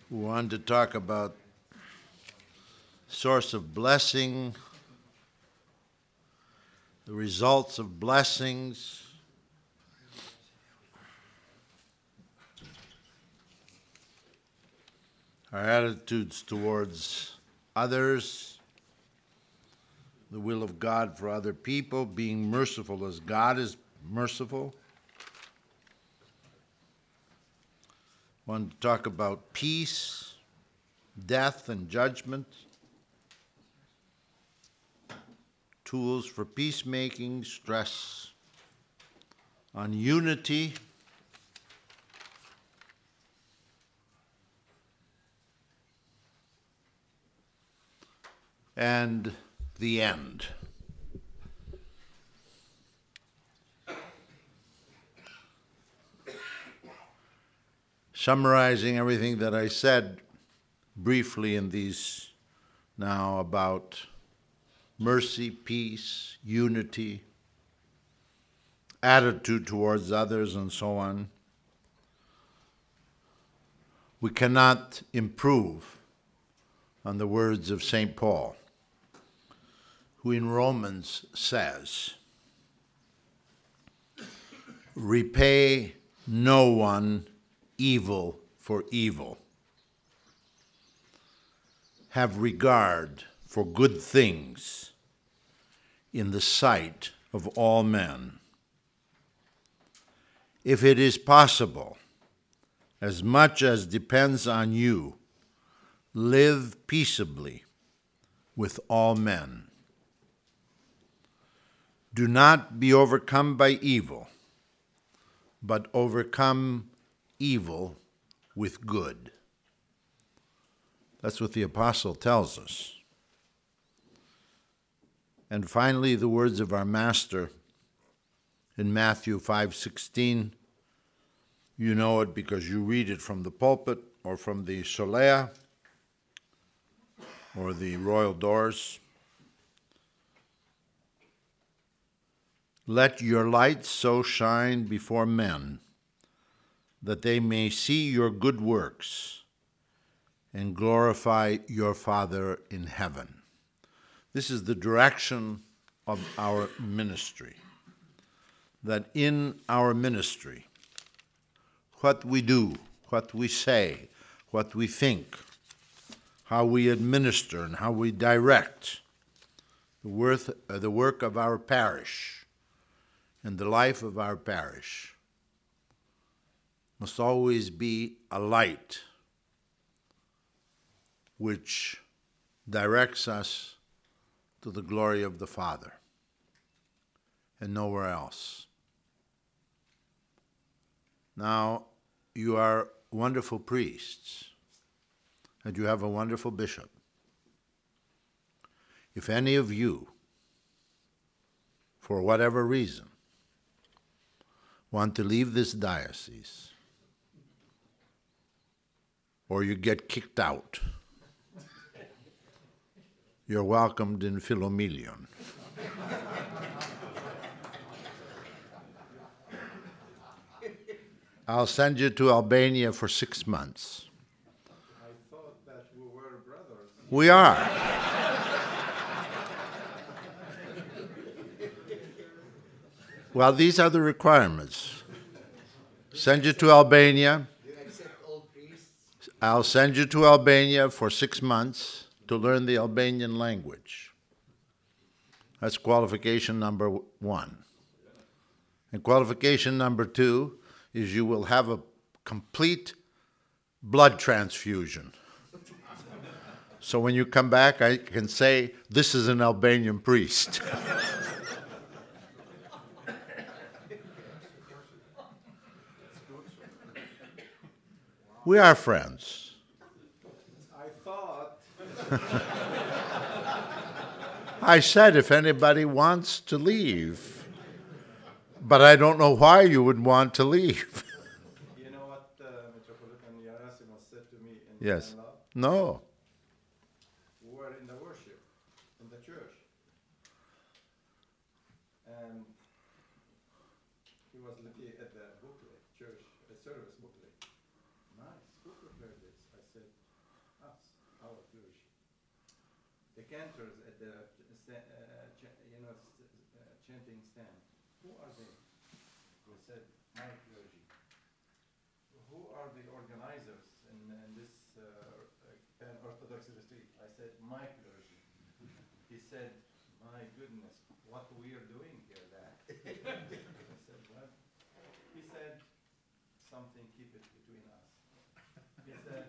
We wanted to talk about source of blessing, the results of blessings, our attitudes towards others, the will of God for other people, being merciful as God is merciful. Wanted to talk about peace, death, and judgment, tools for peacemaking, stress on unity, and the end. Summarizing everything that I said briefly in these now about mercy, peace, unity, attitude towards others, and so on. We cannot improve on the words of St. Paul, who in Romans says, repay no one evil for evil. Have regard for good things in the sight of all men. If it is possible, as much as depends on you, live peaceably with all men. Do not be overcome by evil, but overcome evil with good. That's what the apostle tells us. And finally, the words of our Master in Matthew 5:16. You know it because you read it from the pulpit or from the solea or the royal doors. Let your light so shine before men that they may see your good works and glorify your Father in heaven. This is the direction of our ministry, that in our ministry, what we do, what we say, what we think, how we administer and how we direct the work of our parish and the life of our parish must always be a light which directs us to the glory of the Father and nowhere else. Now, you are wonderful priests, and you have a wonderful bishop. If any of you, for whatever reason, want to leave this diocese, or you get kicked out, you're welcomed in Philomelion. I'll send you to Albania for 6 months. I thought that we were brothers. We are. Well, these are the requirements. Send you to Albania. Do you accept all priests? I'll send you to Albania for 6 months to learn the Albanian language. That's qualification number 1. And qualification number 2 is you will have a complete blood transfusion. So when you come back, I can say, this is an Albanian priest. We are friends. I thought. I said if anybody wants to leave, but I don't know why you would want to leave. You know what Metropolitan Gerasimos said to me in Yes. Divine Love? No. We were in the worship, in the church. And he was looking at the booklet, church service booklet. Nice, who prepared this? I said, cantors at the chanting stand. Who are they? We said, my clergy. Who are the organizers in this pan-Orthodox retreat? I said, my clergy. He said, my goodness, what we are doing here, that. I said, what? He said, something, keep it between us. He said,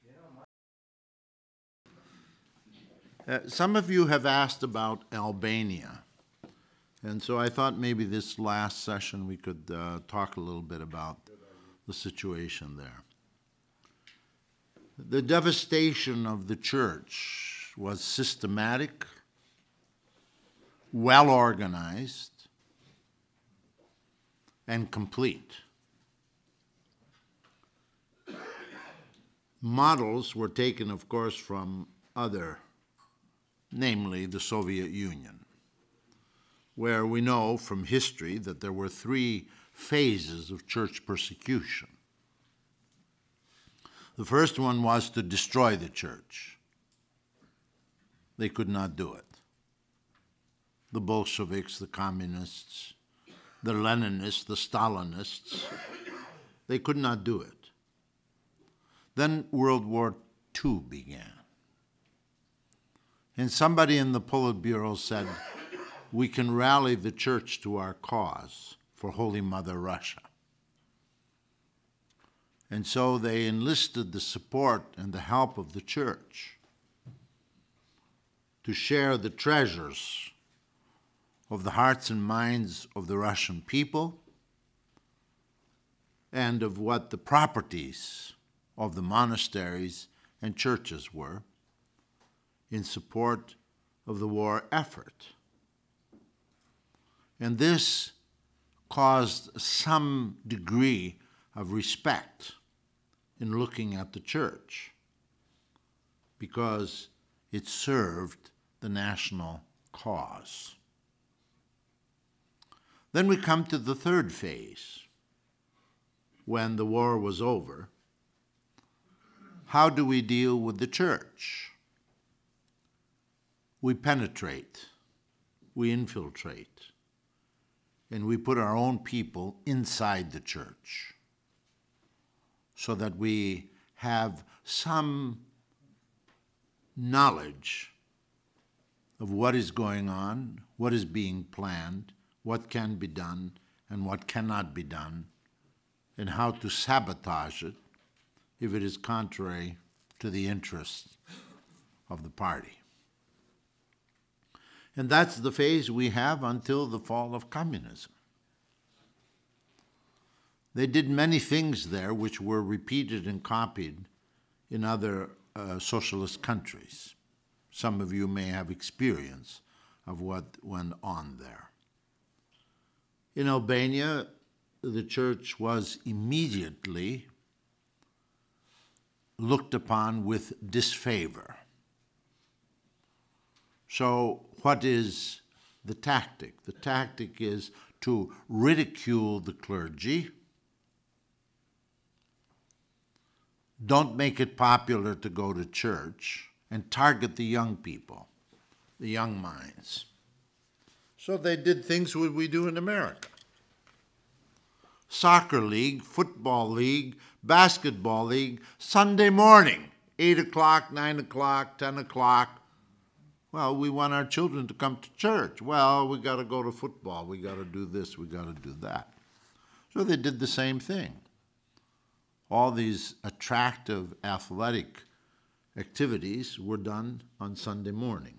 Some of you have asked about Albania, and so I thought maybe this last session we could talk a little bit about the situation there. The devastation of the church was systematic, well organized, and complete. Models were taken, of course, from other, namely the Soviet Union, where we know from history that there were 3 phases of church persecution. The first one was to destroy the church. They could not do it. The Bolsheviks, the communists, the Leninists, the Stalinists, they could not do it. Then World War II began. And somebody in the Politburo said, we can rally the church to our cause for Holy Mother Russia. And so they enlisted the support and the help of the church to share the treasures of the hearts and minds of the Russian people and of what the properties of the monasteries and churches were in support of the war effort. And this caused some degree of respect in looking at the church because it served the national cause. Then we come to the third phase, when the war was over. How do we deal with the church? We penetrate, we infiltrate, and we put our own people inside the church so that we have some knowledge of what is going on, what is being planned, what can be done and what cannot be done, and how to sabotage it if it is contrary to the interests of the party. And that's the phase we have until the fall of communism. They did many things there which were repeated and copied in other socialist countries. Some of you may have experience of what went on there. In Albania, the church was immediately looked upon with disfavor. So what is the tactic? The tactic is to ridicule the clergy. Don't make it popular to go to church, and target the young people, the young minds. So they did things what we do in America. Soccer league, football league, basketball league, Sunday morning, 8 o'clock, 9 o'clock, 10 o'clock. Well, we want our children to come to church. Well, we got to go to football. We got to do this. We got to do that. So they did the same thing. All these attractive athletic activities were done on Sunday morning.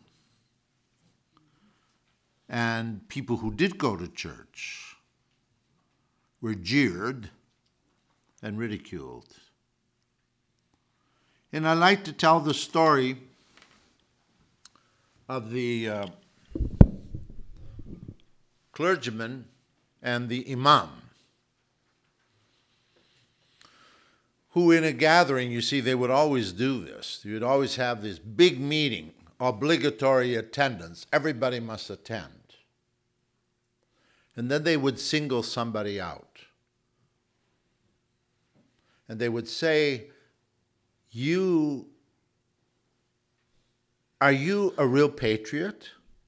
And people who did go to church were jeered and ridiculed. And I like to tell the story of the clergyman and the imam, who in a gathering, you see, they would always do this. You would always have this big meeting, obligatory attendance. Everybody must attend. And then they would single somebody out. And they would say, you Are you a real patriot?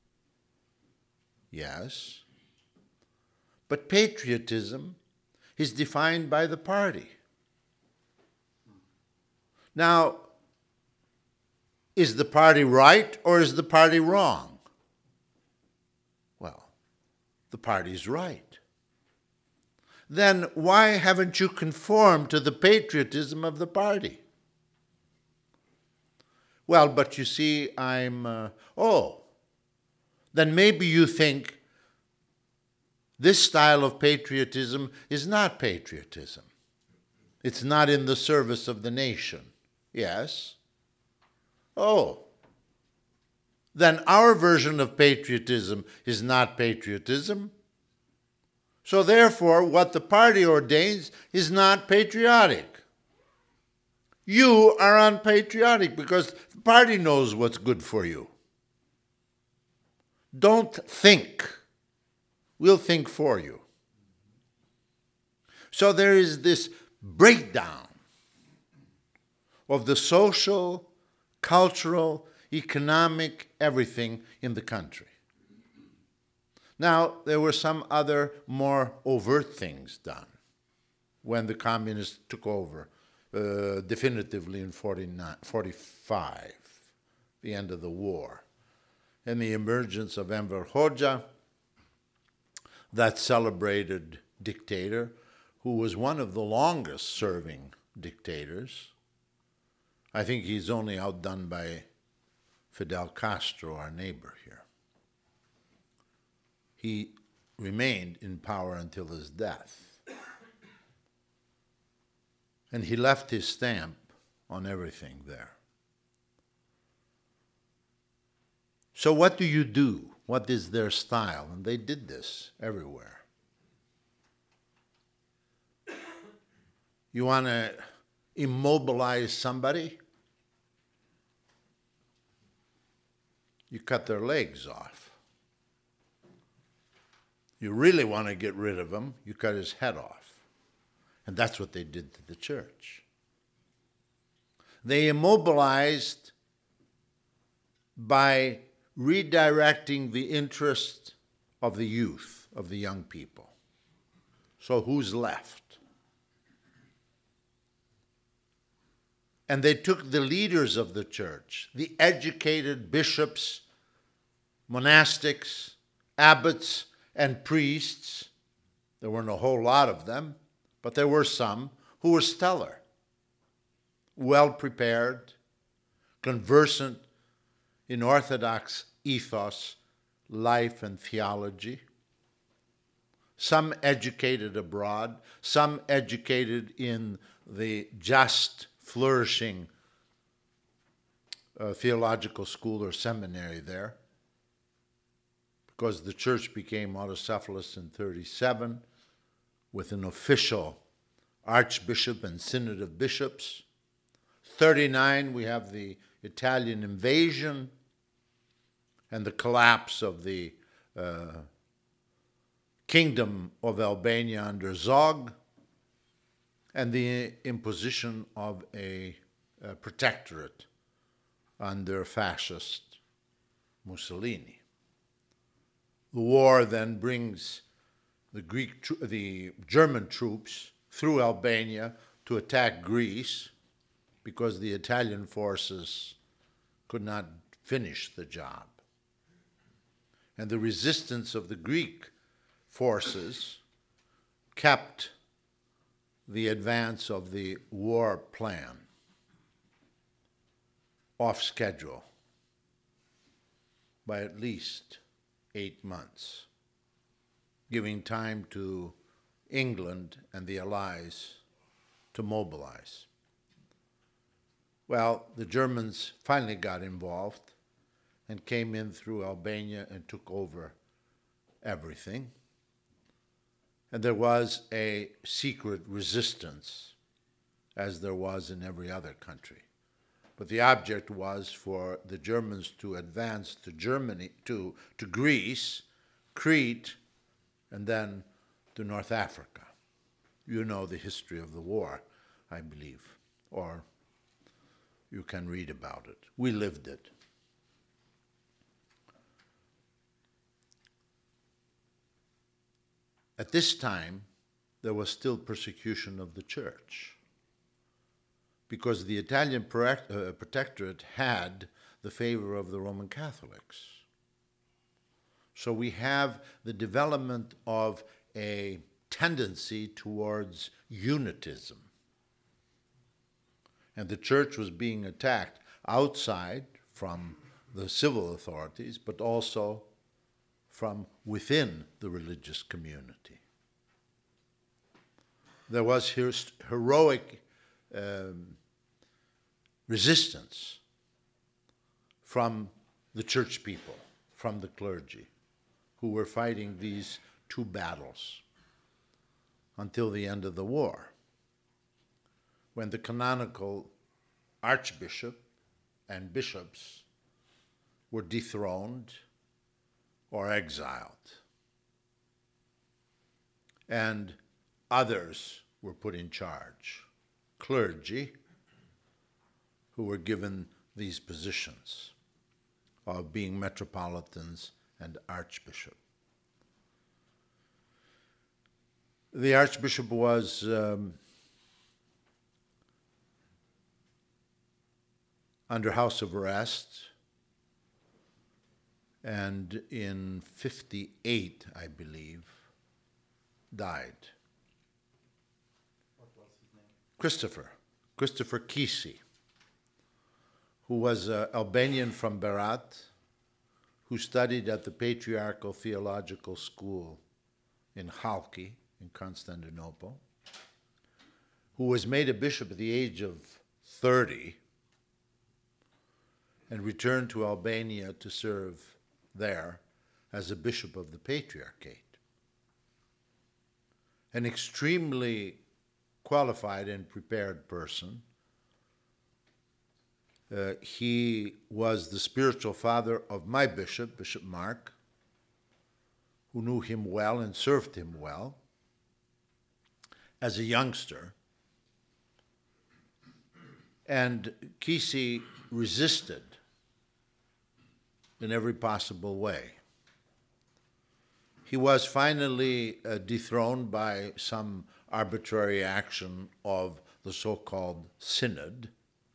Yes. But patriotism is defined by the party. Now, is the party right or is the party wrong? Well, the party's right. Then why haven't you conformed to the patriotism of the party? Well, but you see, then maybe you think this style of patriotism is not patriotism. It's not in the service of the nation. Yes. Oh, then our version of patriotism is not patriotism. So therefore, what the party ordains is not patriotic. You are unpatriotic because the party knows what's good for you. Don't think. We'll think for you. So there is this breakdown of the social, cultural, economic, everything in the country. Now, there were some other more overt things done when the communists took over definitively in 45, the end of the war, and the emergence of Enver Hoxha, that celebrated dictator who was one of the longest serving dictators. I think he's only outdone by Fidel Castro, our neighbor here. He remained in power until his death. And he left his stamp on everything there. So what do you do? What is their style? And they did this everywhere. You want to immobilize somebody? You cut their legs off. You really want to get rid of him, you cut his head off. And that's what they did to the church. They immobilized by redirecting the interest of the youth, of the young people. So who's left? And they took the leaders of the church, the educated bishops, monastics, abbots, and priests. There weren't a whole lot of them, but there were some who were stellar, well prepared, conversant in Orthodox ethos, life, and theology. Some educated abroad, some educated in the just flourishing theological school or seminary there, because the church became autocephalous in 37 with an official archbishop and synod of bishops. 39, we have the Italian invasion and the collapse of the Kingdom of Albania under Zog, and the imposition of a protectorate under fascist Mussolini. The war then brings the German troops through Albania to attack Greece because the Italian forces could not finish the job. And the resistance of the Greek forces kept the advance of the war plan off schedule by at least 8 months, giving time to England and the Allies to mobilize. Well, the Germans finally got involved and came in through Albania and took over everything. And there was a secret resistance, as there was in every other country. But the object was for the Germans to advance to Germany, to Greece, Crete, and then to North Africa. You know the history of the war, I believe, or you can read about it. We lived it. at this time, there was still persecution of the church because the Italian protectorate had the favor of the Roman Catholics. So we have the development of a tendency towards unitism. And the church was being attacked outside from the civil authorities, but also from within the religious community. There was heroic resistance from the church people, from the clergy, who were fighting these two battles until the end of the war, when the canonical archbishop and bishops were dethroned or exiled, and others were put in charge, clergy, who were given these positions of being metropolitans and archbishop. The archbishop was under house arrest, and in 58, I believe, died. What was his name? Christopher Kisi, who was an Albanian from Berat, who studied at the Patriarchal Theological School in Halki, in Constantinople, who was made a bishop at the age of 30 and returned to Albania to serve there as a bishop of the Patriarchate. An extremely qualified and prepared person. He was the spiritual father of my bishop, Bishop Mark, who knew him well and served him well as a youngster. And Kisi resisted in every possible way. He was finally dethroned by some arbitrary action of the so-called synod.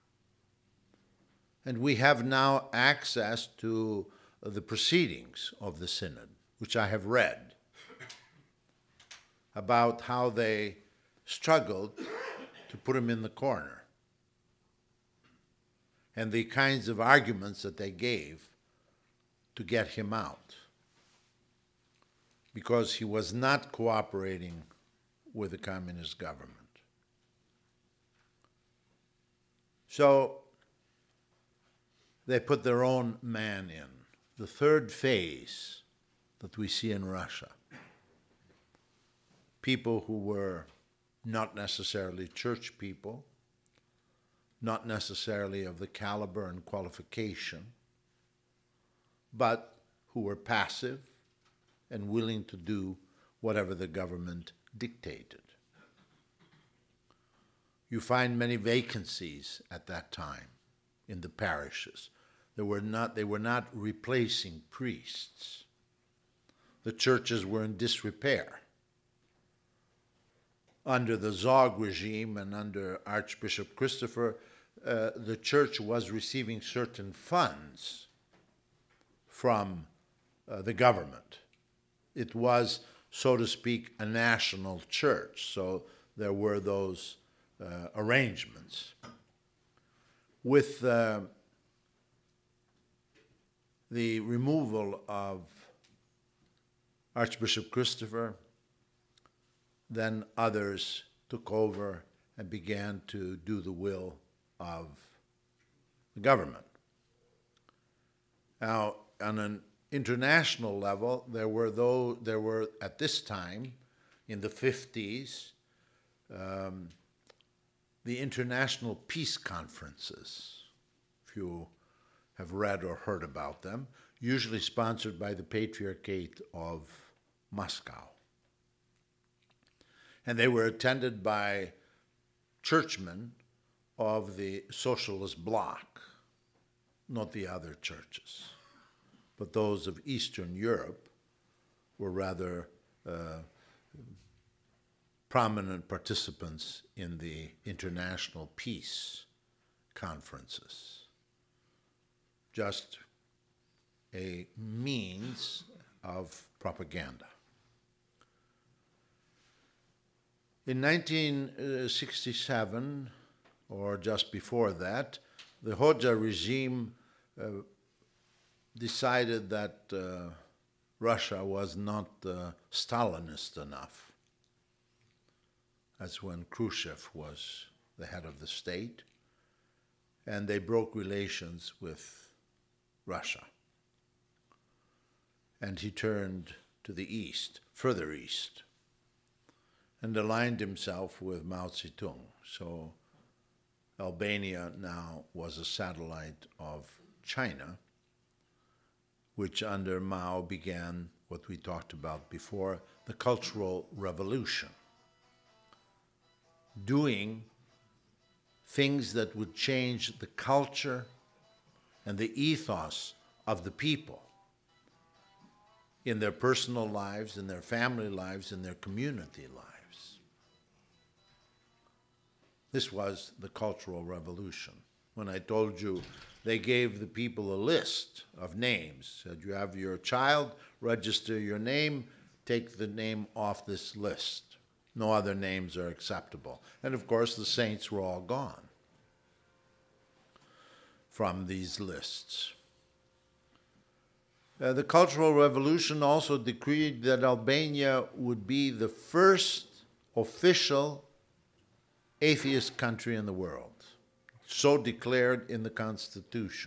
And we have now access to the proceedings of the synod, which I have read, about how they struggled to put him in the corner and the kinds of arguments that they gave to get him out, because he was not cooperating with the communist government. So they put their own man in, the third phase that we see in Russia. People who were not necessarily church people, not necessarily of the caliber and qualification, but who were passive and willing to do whatever the government dictated. You find many vacancies at that time in the parishes. They were not replacing priests. The churches were in disrepair. Under the Zog regime and under Archbishop Christopher, the church was receiving certain funds from the government. It was, so to speak, a national church, so there were those arrangements. With the removal of Archbishop Christopher, then others took over and began to do the will of the government. Now, on an international level, there were at this time, in the 50s, the international peace conferences, if you have read or heard about them, usually sponsored by the Patriarchate of Moscow. And they were attended by churchmen of the socialist bloc, not the other churches, but those of Eastern Europe were rather prominent participants in the international peace conferences. Just a means of propaganda. In 1967, or just before that, the Hoxha regime decided that Russia was not Stalinist enough. That's when Khrushchev was the head of the state, and they broke relations with Russia. And he turned to the east, further east, and aligned himself with Mao Zedong. So Albania now was a satellite of China, which under Mao began what we talked about before, the Cultural Revolution, doing things that would change the culture and the ethos of the people in their personal lives, in their family lives, in their community lives. This was the Cultural Revolution. When I told you they gave the people a list of names, said you have your child, register your name, take the name off this list. No other names are acceptable. And of course the saints were all gone from these lists. The Cultural Revolution also decreed that Albania would be the first official atheist country in the world, so declared in the Constitution.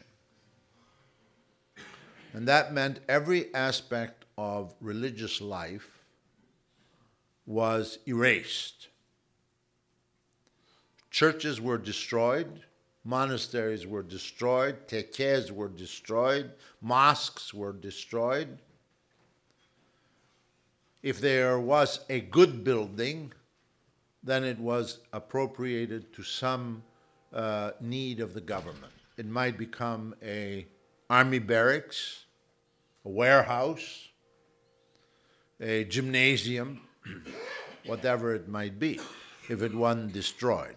And that meant every aspect of religious life was erased. Churches were destroyed, monasteries were destroyed, tekes were destroyed, mosques were destroyed. If there was a good building, then it was appropriated to some need of the government. It might become an army barracks, a warehouse, a gymnasium, whatever it might be, if it wasn't destroyed.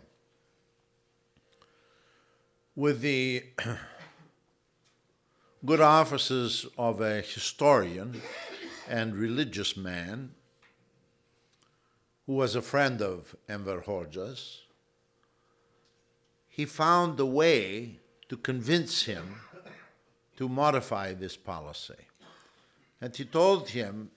With the good offices of a historian and religious man who was a friend of Enver Hoxha's, he found a way to convince him to modify this policy. And he told him,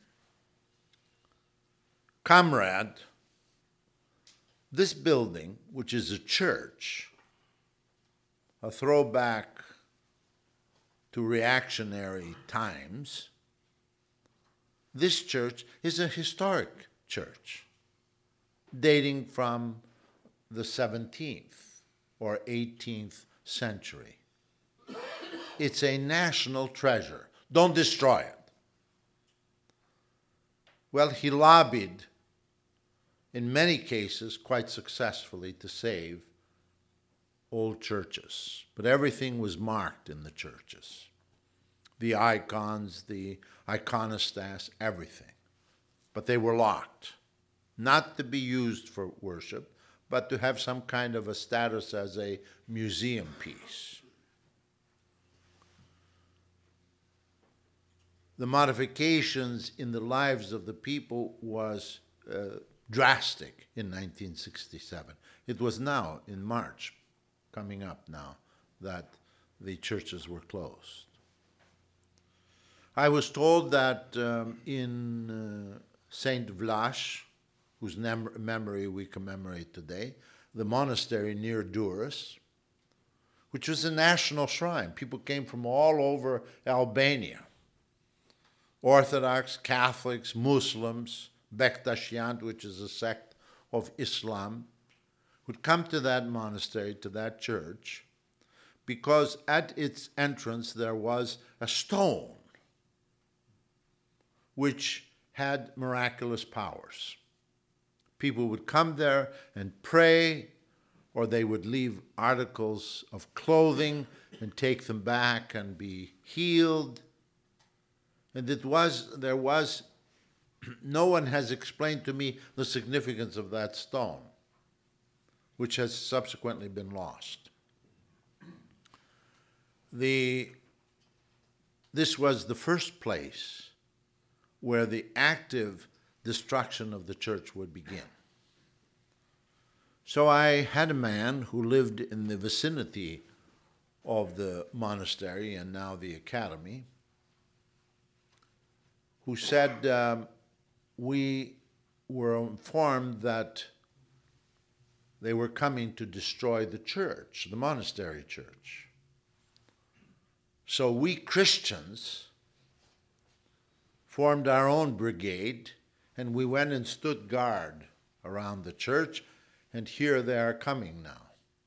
"Comrade, this building, which is a church, a throwback to reactionary times, this church is a historic church dating from the 17th or 18th century. It's a national treasure. Don't destroy it." Well, he lobbied in many cases quite successfully to save old churches, but everything was marked in the churches. The icons, the iconostas, everything. But they were locked, not to be used for worship, but to have some kind of a status as a museum piece. The modifications in the lives of the people was drastic in 1967. It was now, in March, coming up now, that the churches were closed. I was told that in Saint Vlach, whose memory we commemorate today, the monastery near Durrës, which was a national shrine. People came from all over Albania. Orthodox, Catholics, Muslims, Bektashian, which is a sect of Islam, would come to that monastery, to that church, because at its entrance there was a stone which had miraculous powers. People would come there and pray, or they would leave articles of clothing and take them back and be healed. And there was no one has explained to me the significance of that stone, which has subsequently been lost. This was the first place where the active destruction of the church would begin. So I had a man who lived in the vicinity of the monastery and now the academy, who said, we were informed that they were coming to destroy the church, the monastery church. So we Christians formed our own brigade, and we went and stood guard around the church, and here they are coming now.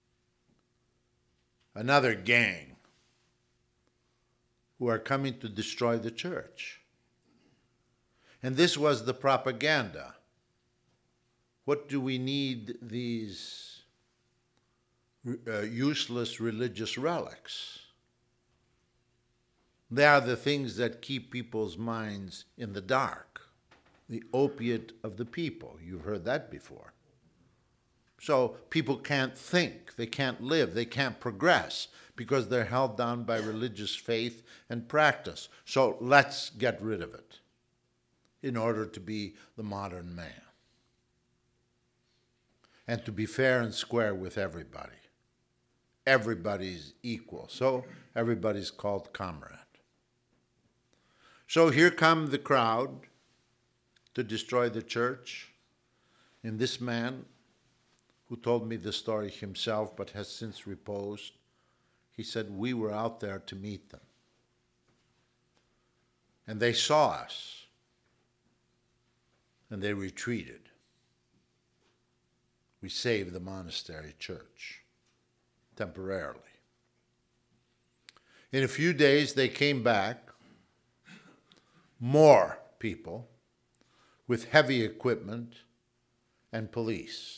Another gang who are coming to destroy the church. And this was the propaganda. What do we need these useless religious relics? They are the things that keep people's minds in the dark, the opiate of the people. You've heard that before. So people can't think, they can't live, they can't progress because they're held down by religious faith and practice. So let's get rid of it in order to be the modern man and to be fair and square with everybody. Everybody's equal, so everybody's called comrade. So here come the crowd to destroy the church, and this man, who told me the story himself but has since reposed, he said, we were out there to meet them. And they saw us, and they retreated. We saved the monastery church, temporarily. In a few days, they came back, more people, with heavy equipment and police.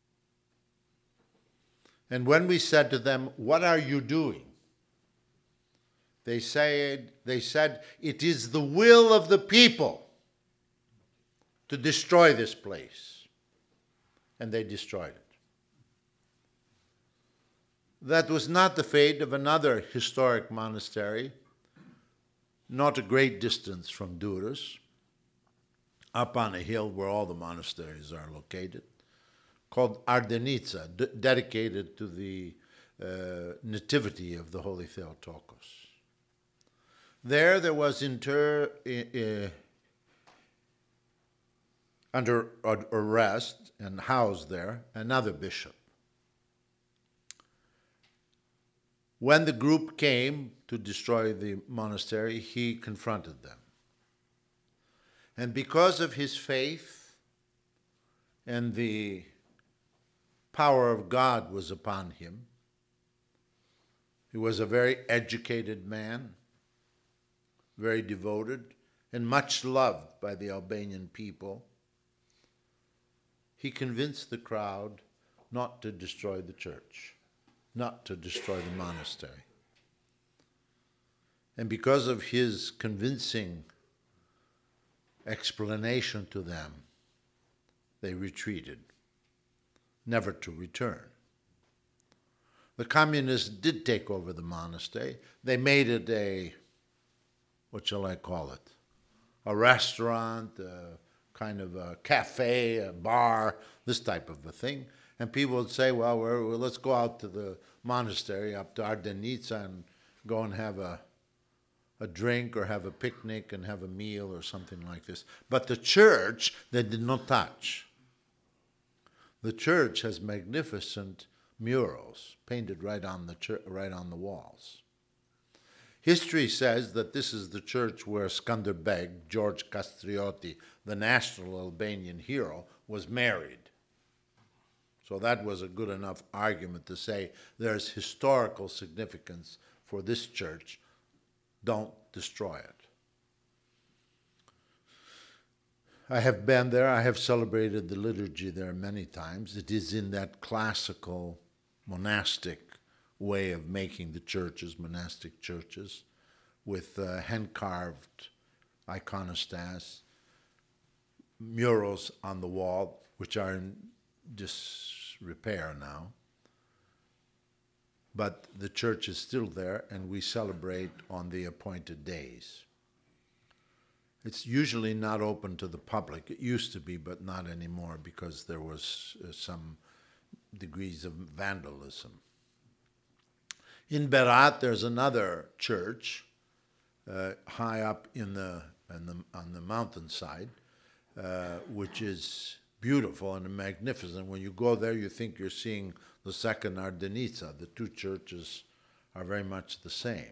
And when we said to them, what are you doing? They said, it is the will of the people to destroy this place. And they destroyed it. That was not the fate of another historic monastery, not a great distance from Durrës, up on a hill where all the monasteries are located, called Ardenica, dedicated to the nativity of the Holy Theotokos. There was under arrest and housed there another bishop. When the group came to destroy the monastery, he confronted them. And because of his faith and the power of God was upon him, he was a very educated man, very devoted, and much loved by the Albanian people. He convinced the crowd not to destroy the church, not to destroy the monastery. And because of his convincing explanation to them, they retreated, never to return. The communists did take over the monastery. They made it a, what shall I call it? A restaurant, kind of a cafe, a bar, this type of a thing. And people would say, well, let's go out to the monastery, up to Ardenica, and go and have a drink or have a picnic and have a meal or something like this. But the church, they did not touch. The church has magnificent murals painted right on the walls. History says that this is the church where Skanderbeg, George Kastrioti, the national Albanian hero, was married. So that was a good enough argument to say there's historical significance for this church. Don't destroy it. I have been there. I have celebrated the liturgy there many times. It is in that classical monastic way of making the churches, monastic churches, with hand-carved iconostasis, murals on the wall, which are in disrepair now. But the church is still there, and we celebrate on the appointed days. It's usually not open to the public. It used to be, but not anymore because there was some degrees of vandalism. In Berat, there's another church high up on the mountainside, which is beautiful and magnificent. When you go there, you think you're seeing the second Ardenica. The two churches are very much the same.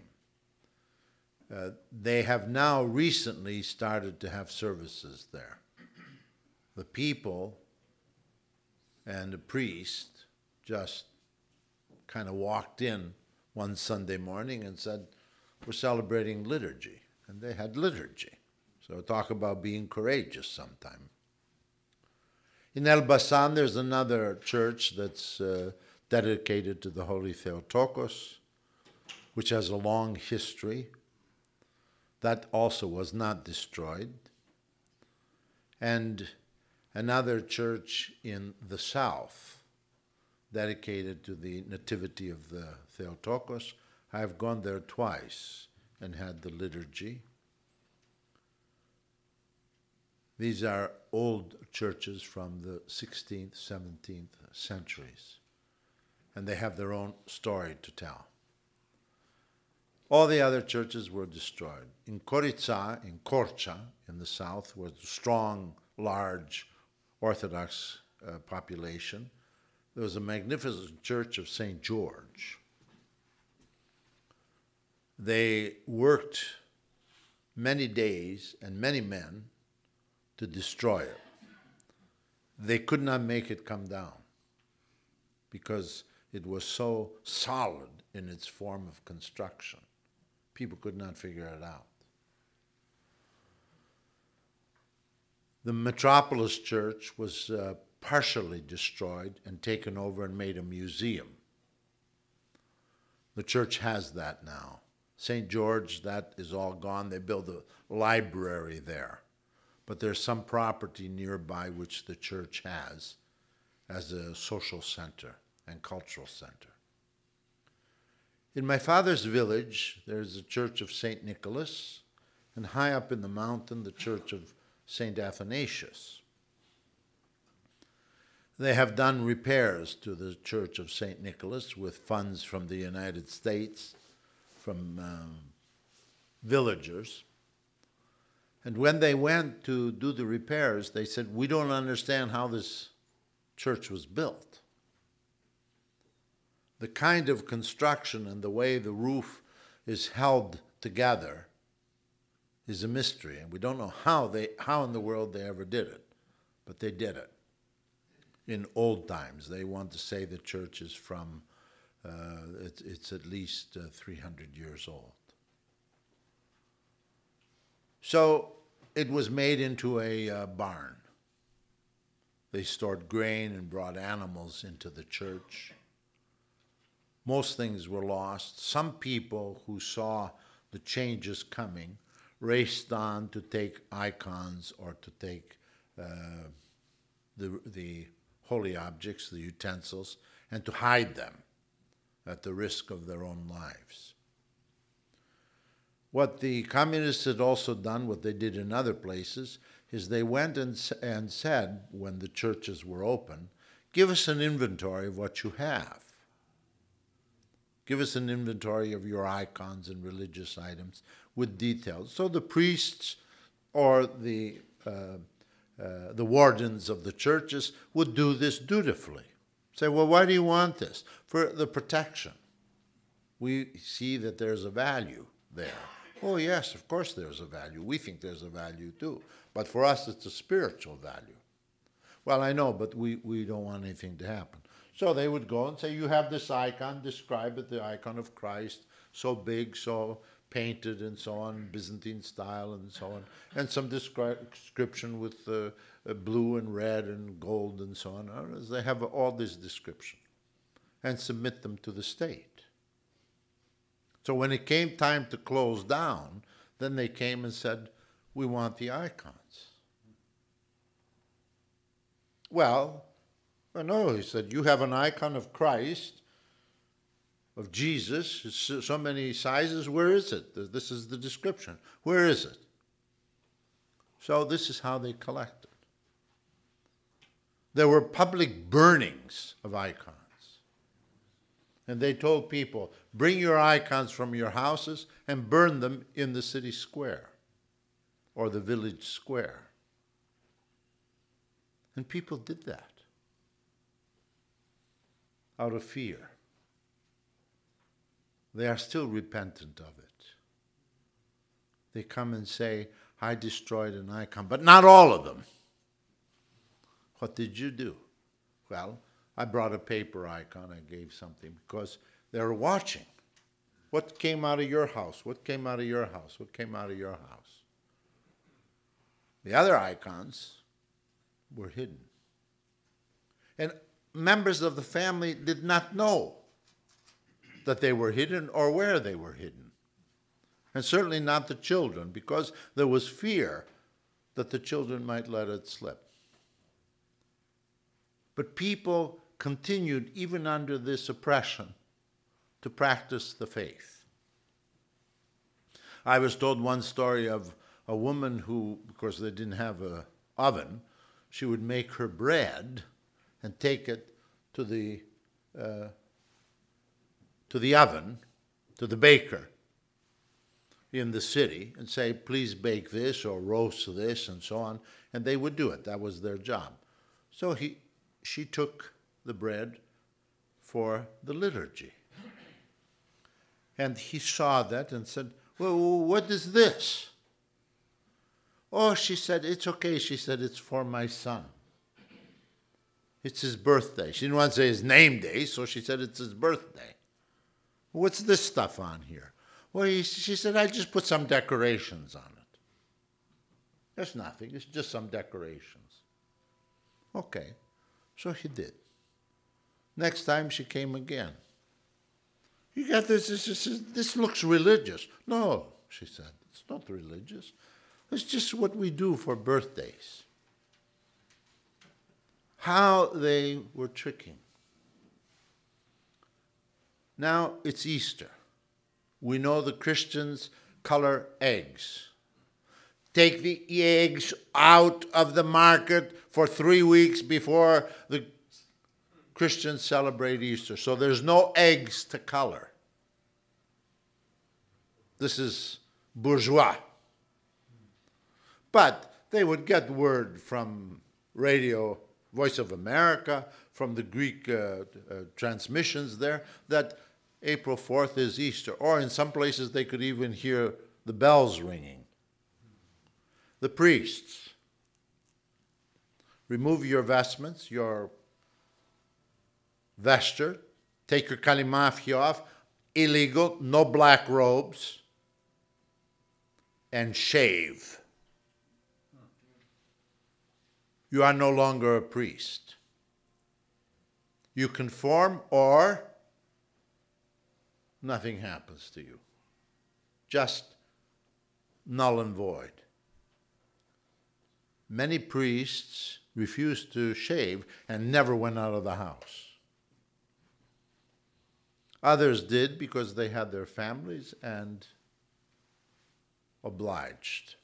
They have now recently started to have services there. The people and the priest just kind of walked in one Sunday morning and said, "We're celebrating liturgy." And they had liturgy. So talk about being courageous sometime. In Elbasan, there's another church that's dedicated to the Holy Theotokos, which has a long history. That also was not destroyed. And another church in the south, dedicated to the Nativity of the Theotokos. I've gone there twice and had the liturgy. These are old churches from the 16th, 17th centuries, and they have their own story to tell. All the other churches were destroyed. In Korica, in Korcha, in the south, was a strong, large Orthodox population. There was a magnificent church of St. George. They worked many days and many men to destroy it. They could not make it come down because it was so solid in its form of construction. People could not figure it out. The Metropolis Church was partially destroyed and taken over and made a museum. The church has that now. St. George, that is all gone. They built a library there. But there's some property nearby which the church has as a social center and cultural center. In my father's village, there's a church of St. Nicholas, and high up in the mountain, the church of St. Athanasius. They have done repairs to the church of St. Nicholas with funds from the United States, from villagers. And when they went to do the repairs, they said, "We don't understand how this church was built. The kind of construction and the way the roof is held together is a mystery, and we don't know how in the world they ever did it, but they did it. In old times, they want to say the church is from, it's at least 300 years old. So it was made into a barn. They stored grain and brought animals into the church. Most things were lost. Some people who saw the changes coming raced on to take icons or to take the holy objects, the utensils, and to hide them at the risk of their own lives. What the communists had also done, what they did in other places, is they went and said, when the churches were open, "Give us an inventory of what you have. Give us an inventory of your icons and religious items with details." So the priests or the wardens of the churches would do this dutifully. Say, "Well, why do you want this?" "For the protection. We see that there's a value there." "Oh, yes, of course there's a value. We think there's a value too. But for us, it's a spiritual value." "Well, I know, but we don't want anything to happen." So they would go and say, "You have this icon, describe it, the icon of Christ, so big, so painted and so on, Byzantine style and so on, and some description with blue and red and gold and so on." They have all this description and submit them to the state. So when it came time to close down, then they came and said, "We want the icons." Well, no, he said, you have an icon of Christ, of Jesus, it's so many sizes. Where is it? This is the description. Where is it? So this is how they collected. There were public burnings of icons. And they told people, bring your icons from your houses and burn them in the city square or the village square. And people did that out of fear. They are still repentant of it. They come and say, I destroyed an icon, but not all of them. What did you do? Well, I brought a paper icon. I gave something because they were watching. What came out of your house? What came out of your house? What came out of your house? The other icons were hidden. And members of the family did not know that they were hidden or where they were hidden. And certainly not the children, because there was fear that the children might let it slip. But people continued, even under this oppression, to practice the faith. I was told one story of a woman who, because they didn't have an oven, she would make her bread and take it to the oven, to the baker in the city, and say, please bake this or roast this and so on. And they would do it. That was their job. So she took the bread for the liturgy. And he saw that and said, well, what is this? Oh, she said, it's okay. She said, it's for my son. It's his birthday. She didn't want to say his name day, so she said it's his birthday. What's this stuff on here? Well, she said, I just put some decorations on it. There's nothing. It's just some decorations. Okay. So he did. Next time she came again. You got this, this looks religious. No, she said, it's not religious. It's just what we do for birthdays. How they were tricking. Now it's Easter. We know the Christians color eggs. Take the eggs out of the market for 3 weeks before the Christians celebrate Easter. So there's no eggs to color. This is bourgeois. But they would get word from radio, Voice of America, from the Greek transmissions there, that April 4th is Easter. Or in some places they could even hear the bells ringing. The priests, remove your vestments, your vesture, take your kalimafia off, illegal, no black robes, and shave. You are no longer a priest. You conform or nothing happens to you. Just null and void. Many priests refused to shave and never went out of the house. Others did because they had their families and obliged.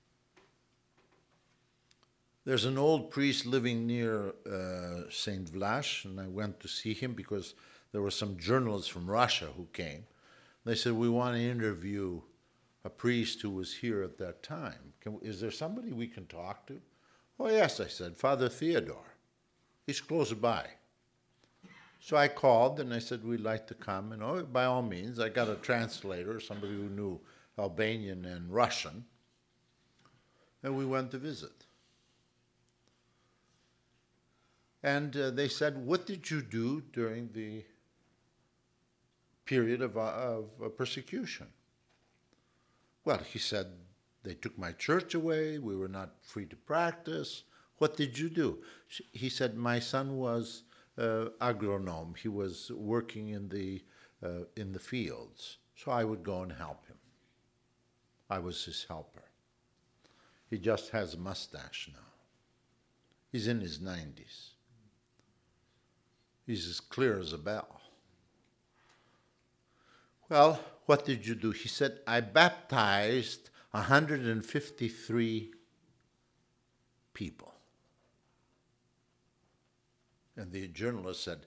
There's an old priest living near St. Vlach, and I went to see him because there were some journalists from Russia who came. They said, we want to interview a priest who was here at that time. Is there somebody we can talk to? Oh, yes, I said, Father Theodore. He's close by. So I called and I said, we'd like to come. And oh, by all means, I got a translator, somebody who knew Albanian and Russian. And we went to visit. And they said, what did you do during the period of persecution? Well, he said, they took my church away. We were not free to practice. What did you do? He said, my son was agronome. He was working in the fields. So I would go and help him. I was his helper. He just has a mustache now. He's in his 90s. He's as clear as a bell. Well, what did you do? He said, I baptized 153 people. And the journalist said,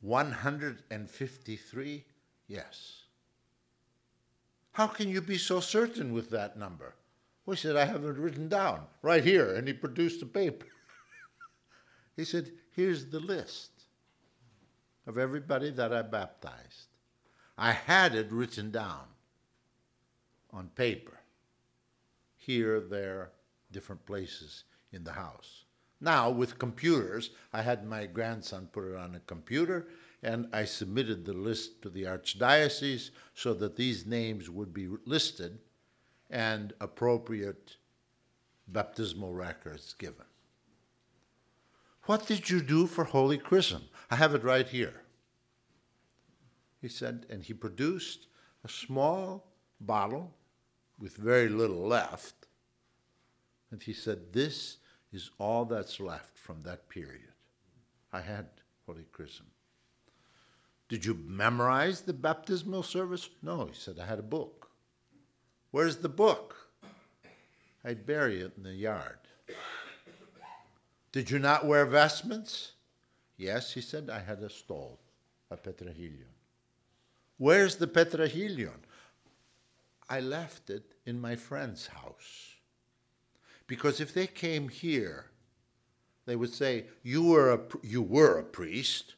153? Yes. How can you be so certain with that number? Well, he said, I have it written down right here. And he produced a paper. He said, here's the list of everybody that I baptized. I had it written down on paper. Here, there, different places in the house. Now, with computers, I had my grandson put it on a computer, and I submitted the list to the archdiocese so that these names would be listed and appropriate baptismal records given. What did you do for Holy Chrism? I have it right here. He said, and he produced a small bottle with very little left. And he said, this is all that's left from that period. I had Holy Chrism. Did you memorize the baptismal service? No, he said, I had a book. Where's the book? I'd bury it in the yard. Did you not wear vestments? Yes, he said, I had a stole, a petrahilion. Where's the petrahilion? I left it in my friend's house. Because if they came here, they would say, you were a priest.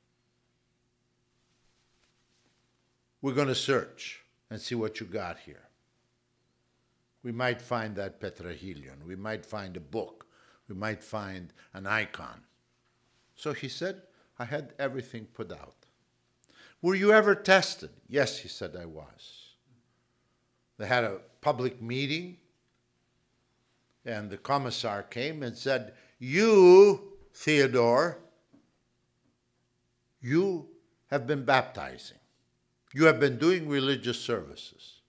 We're going to search and see what you got here. We might find that petrahilion. We might find a book. We might find an icon. So he said, I had everything put out. Were you ever tested? Yes, he said, I was. They had a public meeting, and the commissar came and said, you, Theodore, you have been baptizing. You have been doing religious services.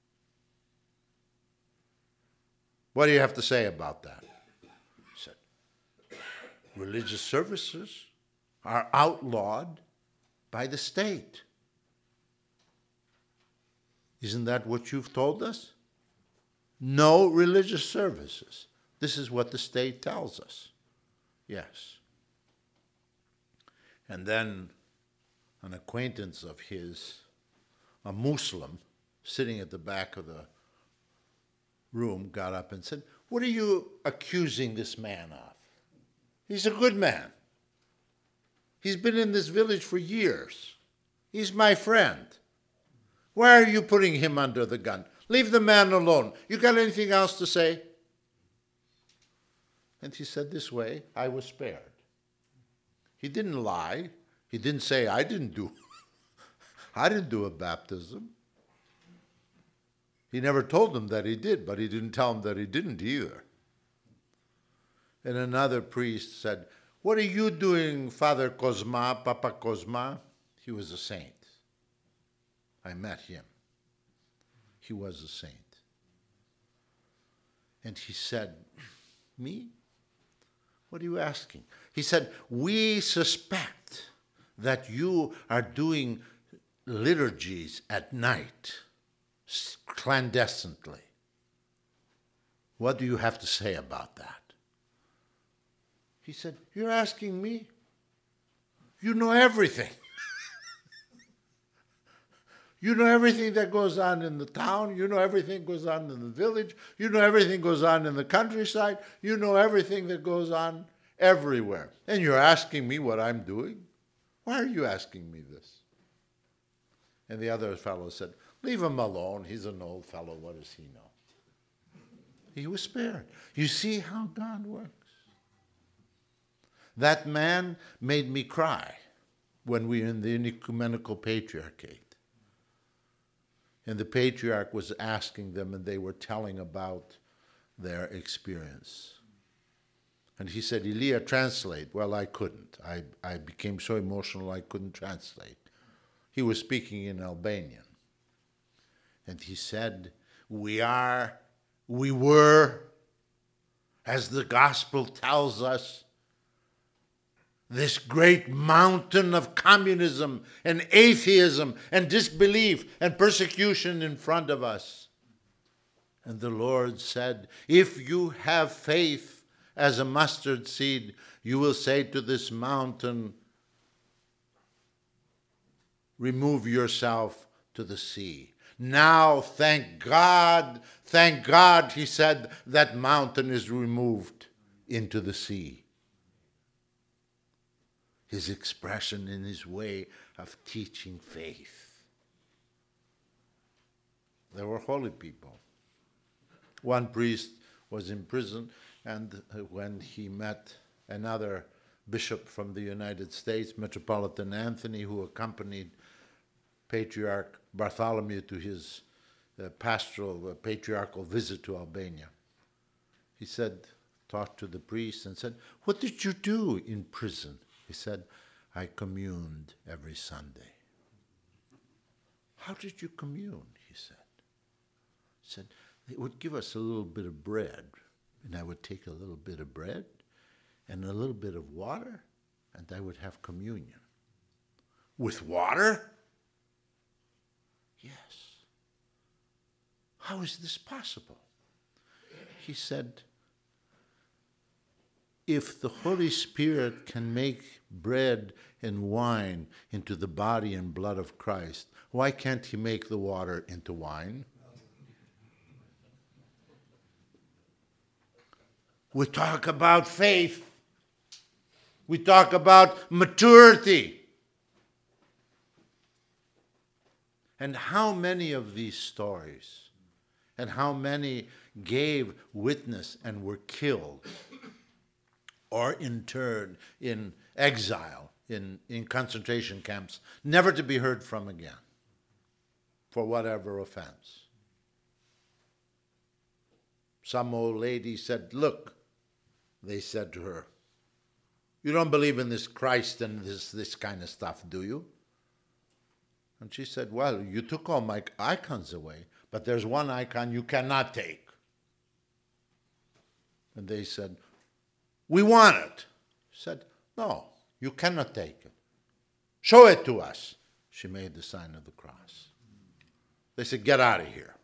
What do you have to say about that? He said, religious services are outlawed by the state. Isn't that what you've told us? No religious services. This is what the state tells us. Yes. And then an acquaintance of his, a Muslim, sitting at the back of the room, got up and said, what are you accusing this man of? He's a good man. He's been in this village for years. He's my friend. Why are you putting him under the gun? Leave the man alone. You got anything else to say? And he said, this way, I was spared. He didn't lie. He didn't say, I didn't do a baptism. He never told them that he did, but he didn't tell them that he didn't either. And another priest said, what are you doing, Father Cosma, Papa Cosma? He was a saint. I met him. He was a saint. And he said, me? What are you asking? He said, we suspect that you are doing liturgies at night, clandestinely. What do you have to say about that? He said, you're asking me? You know everything. You know everything that goes on in the town. You know everything that goes on in the village. You know everything that goes on in the countryside. You know everything that goes on everywhere. And you're asking me what I'm doing? Why are you asking me this? And the other fellow said, leave him alone. He's an old fellow. What does he know? He was spared. You see how God works. That man made me cry when we were in the ecumenical patriarchate. And the patriarch was asking them, and they were telling about their experience. And he said, Elia, translate. Well, I couldn't. I became so emotional I couldn't translate. He was speaking in Albanian. And he said, we were, as the gospel tells us, this great mountain of communism and atheism and disbelief and persecution in front of us. And the Lord said, if you have faith as a mustard seed, you will say to this mountain, remove yourself to the sea. Now, thank God, he said, that mountain is removed into the sea. His expression in his way of teaching faith. They were holy people. One priest was in prison, and when he met another bishop from the United States, Metropolitan Anthony, who accompanied Patriarch Bartholomew to his patriarchal visit to Albania, he talked to the priest and said, what did you do in prison? He said, I communed every Sunday. How did you commune? He said. He said, they would give us a little bit of bread, and I would take a little bit of bread and a little bit of water, and I would have communion. With water? Yes. How is this possible? He said, if the Holy Spirit can make bread and wine into the body and blood of Christ, why can't he make the water into wine? We talk about faith. We talk about maturity. And how many of these stories, and how many gave witness and were killed or interned in exile, in concentration camps, never to be heard from again for whatever offense. Some old lady said, look, they said to her, you don't believe in this Christ and this kind of stuff, do you? And she said, well, you took all my icons away, but there's one icon you cannot take. And they said, we want it. She said, no, you cannot take it. Show it to us. She made the sign of the cross. They said, get out of here.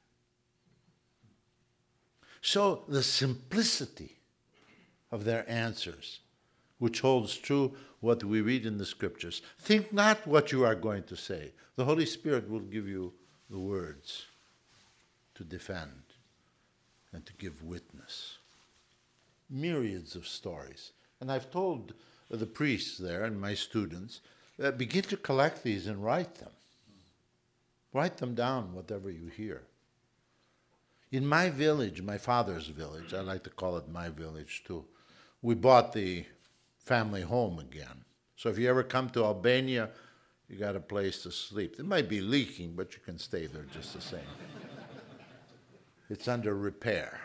So the simplicity of their answers, which holds true what we read in the scriptures. Think not what you are going to say. The Holy Spirit will give you the words to defend and to give witness. Myriads of stories. And I've told the priests there and my students, begin to collect these and write them. Write them down, whatever you hear. In my village, my father's village, I like to call it my village too, we bought the family home again. So if you ever come to Albania, you got a place to sleep. It might be leaking, but you can stay there just the same. It's under repair.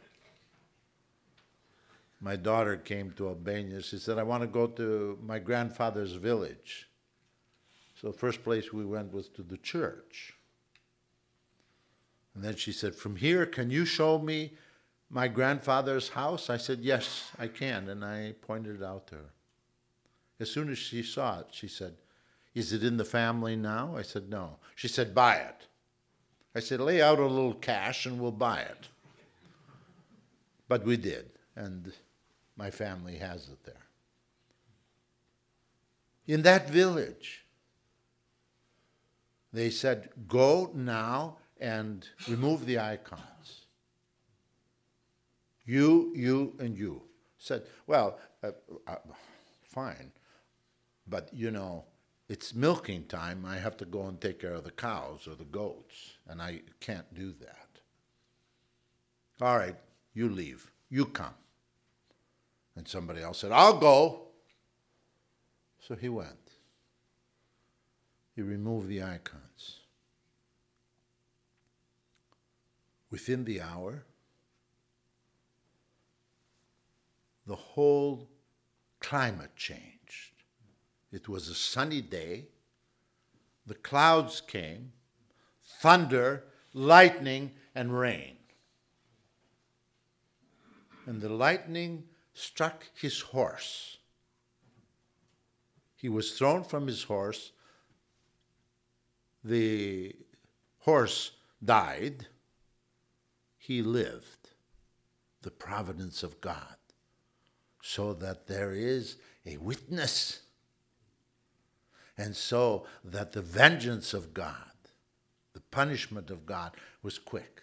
My daughter came to Albania. She said, I want to go to my grandfather's village. So the first place we went was to the church. And then she said, from here, can you show me my grandfather's house? I said, yes, I can. And I pointed it out to her. As soon as she saw it, she said, is it in the family now? I said, no. She said, buy it. I said, lay out a little cash and we'll buy it. But we did. And my family has it there. In that village, they said, go now and remove the icons. You, and you. Said, well, fine, but you know, it's milking time. I have to go and take care of the cows or the goats, and I can't do that. All right, you leave. You come. And somebody else said, I'll go. So he went. He removed the icons. Within the hour, the whole climate changed. It was a sunny day. The clouds came, thunder, lightning, and rain. And the lightning struck his horse. He was thrown from his horse. The horse died. He lived. The providence of God. So that there is a witness. And so that the vengeance of God, the punishment of God, was quick.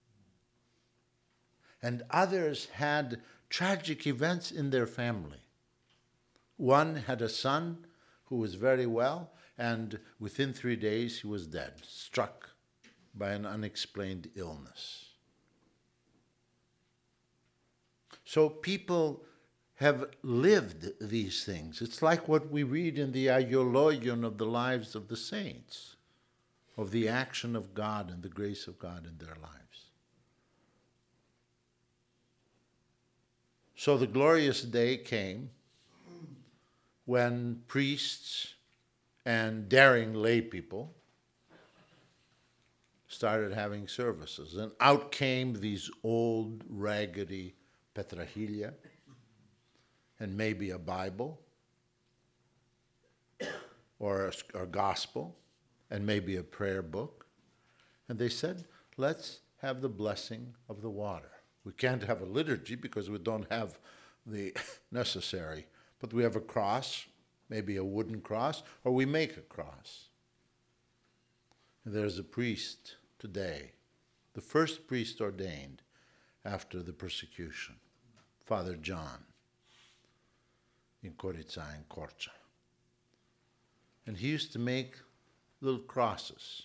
And others had tragic events in their family. One had a son who was very well, and within 3 days he was dead, struck by an unexplained illness. So people have lived these things. It's like what we read in the aiologion of the lives of the saints, of the action of God and the grace of God in their lives. So the glorious day came when priests and daring lay people started having services. And out came these old, raggedy petrahilia, and maybe a Bible, or a gospel, and maybe a prayer book. And they said, let's have the blessing of the water. We can't have a liturgy because we don't have the necessary, but we have a cross, maybe a wooden cross, or we make a cross. And there's a priest today, the first priest ordained after the persecution, Father John, in Gorica and Corcha. And he used to make little crosses.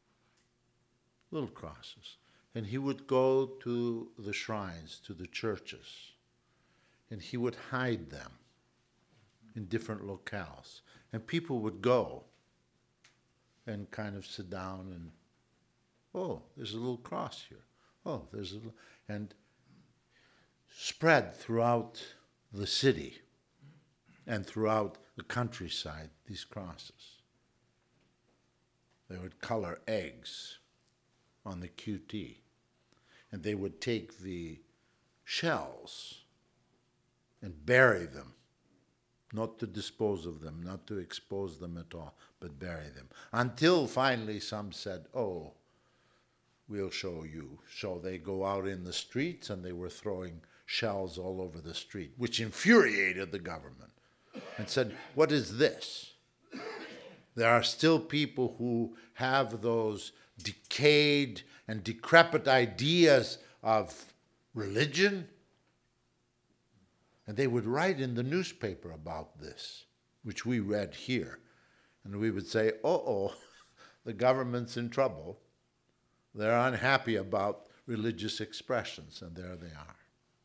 And he would go to the shrines, to the churches, and he would hide them in different locales. And people would go and kind of sit down and, oh, there's a little cross here. Oh, there's a little, and spread throughout the city and throughout the countryside, these crosses. They would color eggs on the QT, and they would take the shells and bury them, not to dispose of them, not to expose them at all, but bury them. Until finally some said, oh, we'll show you. So they go out in the streets, and they were throwing shells all over the street, which infuriated the government, and said, what is this? There are still people who have those decayed and decrepit ideas of religion. And they would write in the newspaper about this, which we read here. And we would say, uh-oh, the government's in trouble. They're unhappy about religious expressions, and there they are.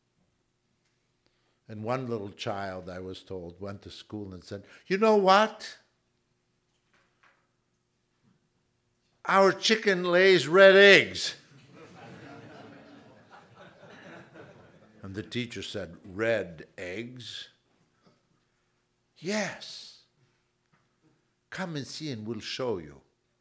And one little child, I was told, went to school and said, you know what? Our chicken lays red eggs. And the teacher said, red eggs? Yes. Come and see and we'll show you.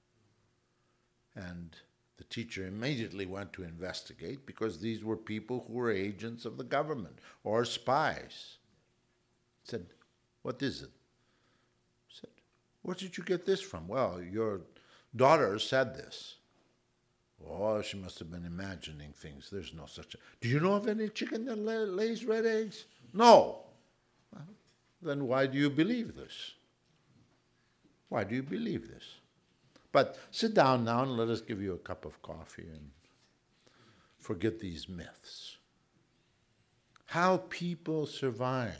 And the teacher immediately went to investigate, because these were people who were agents of the government or spies. Said, what is it? Said, where did you get this from? Well, your daughter said this. Oh, she must have been imagining things. There's no such a... Do you know of any chicken that lays red eggs? No. Well, then why do you believe this? Why do you believe this? But sit down now and let us give you a cup of coffee and forget these myths. How people survived.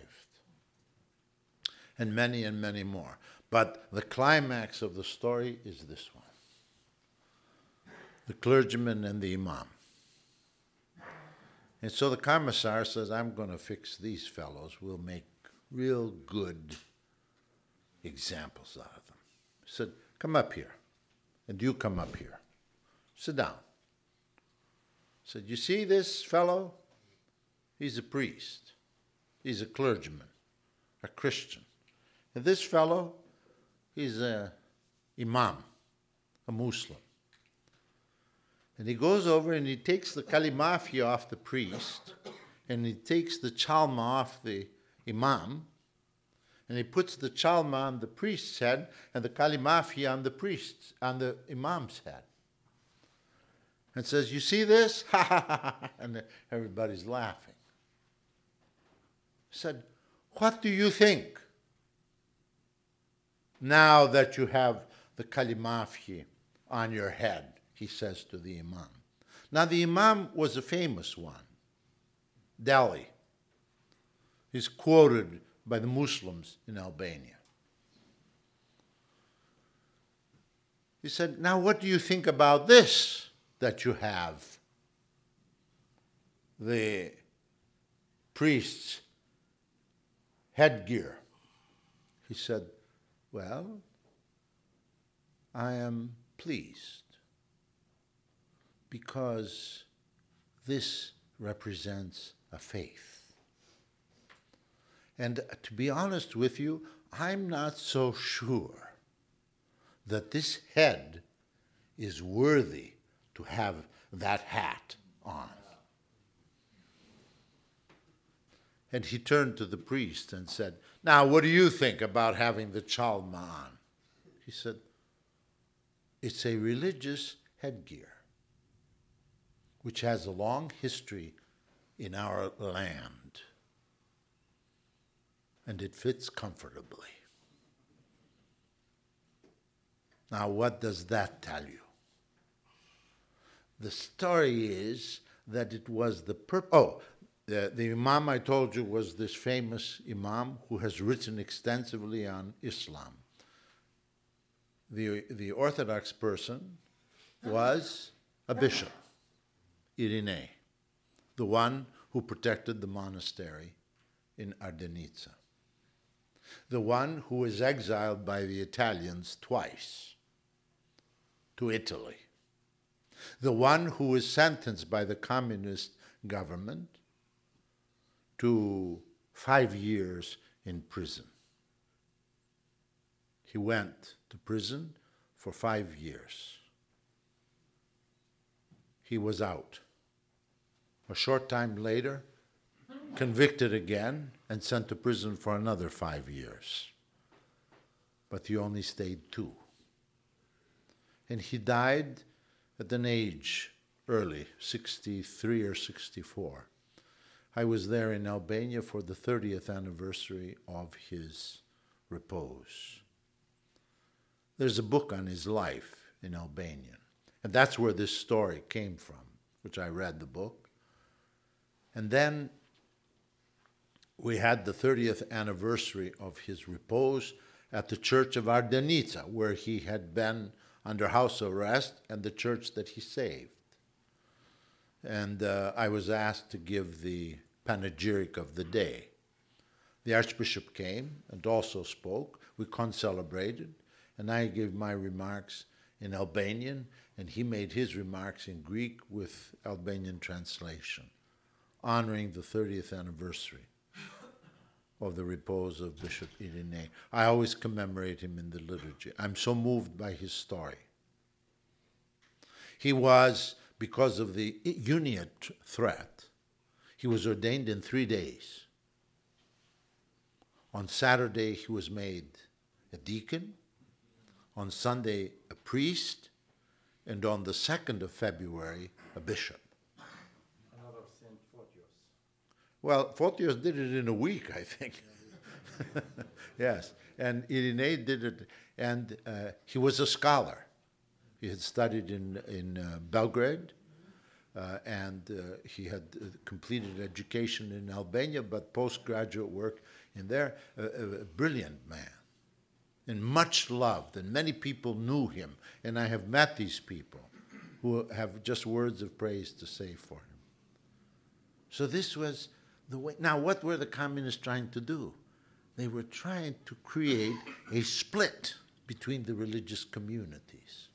And many more. But the climax of the story is this one. The clergyman and the imam. And so the commissar says, I'm going to fix these fellows. We'll make real good examples out of them. He said, come up here. And you come up here. Sit down. He said, you see this fellow? He's a priest. He's a clergyman, a Christian. And this fellow, he's an imam, a Muslim. And he goes over and he takes the kalimafi off the priest, and he takes the chalma off the imam, And he puts the chalma on the priest's head and the kalimafhi on the imam's head. And says, you see this? Ha ha ha ha. And everybody's laughing. He said, what do you think now that you have the kalimafhi on your head? He says to the imam. Now the imam was a famous one, Delhi. He's quoted by the Muslims in Albania. He said, now what do you think about this, that you have the priest's headgear? He said, well, I am pleased because this represents a faith. And to be honest with you, I'm not so sure that this head is worthy to have that hat on. And he turned to the priest and said, now what do you think about having the chalma on? He said, it's a religious headgear which has a long history in our land, and it fits comfortably. Now, what does that tell you? The story is that it was the the Imam I told you was this famous Imam who has written extensively on Islam. The Orthodox person was a bishop, Irinei, the one who protected the monastery in Ardenica, the one who was exiled by the Italians twice to Italy, the one who was sentenced by the communist government to 5 years in prison. He went to prison for 5 years. He was out. A short time later, convicted again and sent to prison for another 5 years. But he only stayed 2. And he died at an age early, 63 or 64. I was there in Albania for the 30th anniversary of his repose. There's a book on his life in Albanian, and that's where this story came from, which I read the book. And then we had the 30th anniversary of his repose at the church of Ardenica, where he had been under house arrest, and the church that he saved. And I was asked to give the panegyric of the day. The Archbishop came and also spoke. We concelebrated, and I gave my remarks in Albanian, and he made his remarks in Greek with Albanian translation, honoring the 30th anniversary of the repose of Bishop Irinei. I always commemorate him in the liturgy. I'm so moved by his story. He was, because of the Uniate threat, he was ordained in 3 days. On Saturday, he was made a deacon. On Sunday, a priest. And on the 2nd of February, a bishop. Another Saint Photios. Well, Photios did it in a week, I think. Yes, and Irinei did it, and he was a scholar. He had studied in Belgrade, and he had completed education in Albania, but postgraduate work in there. A brilliant man, and much loved, and many people knew him, and I have met these people who have just words of praise to say for him. So this was the way. Now, what were the communists trying to do? They were trying to create a split between the religious communities.